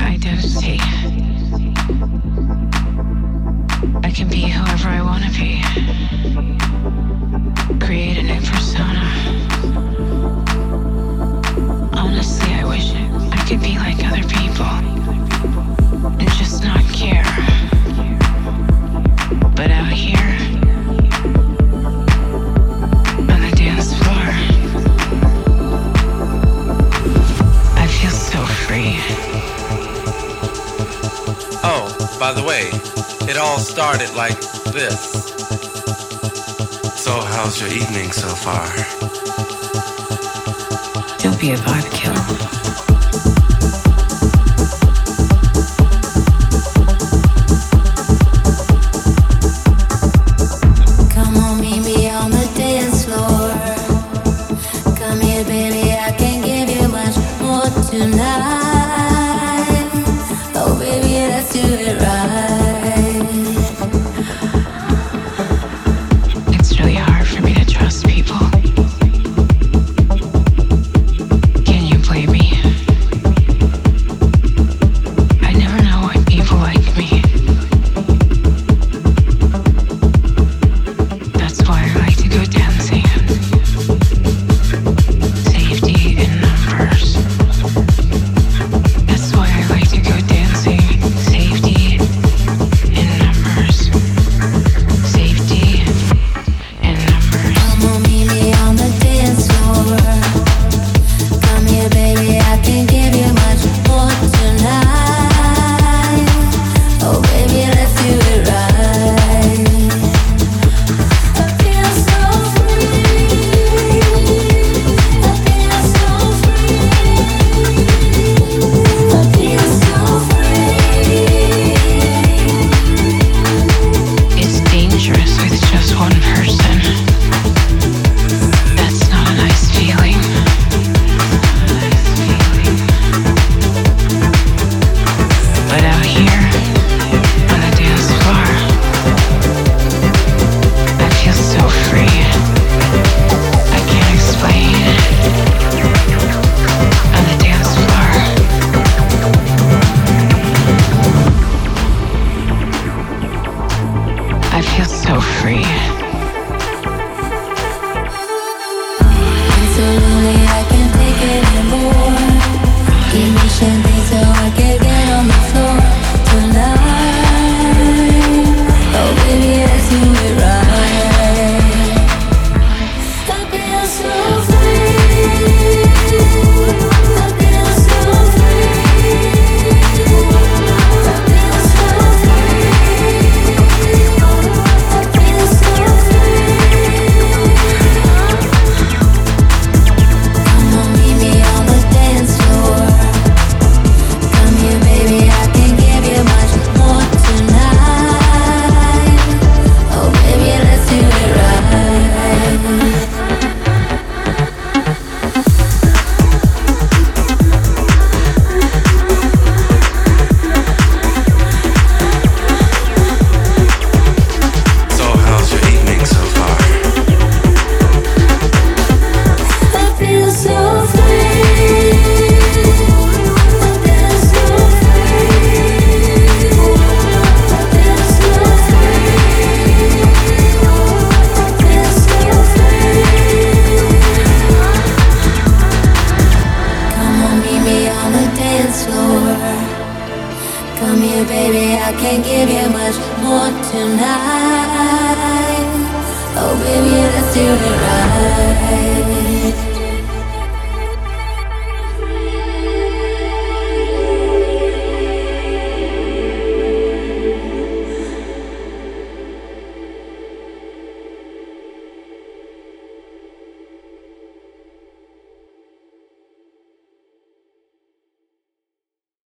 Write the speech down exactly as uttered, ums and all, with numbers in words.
identity. I can be whoever I want to be. Create a new persona. Honestly, I wish I could be like other people and just not care. But out here, on the dance floor, I feel so free. Oh, by the way, it all started like this. So how's your evening so far? Don't be a vibe killer. Come here, baby, I can't give you much more tonight.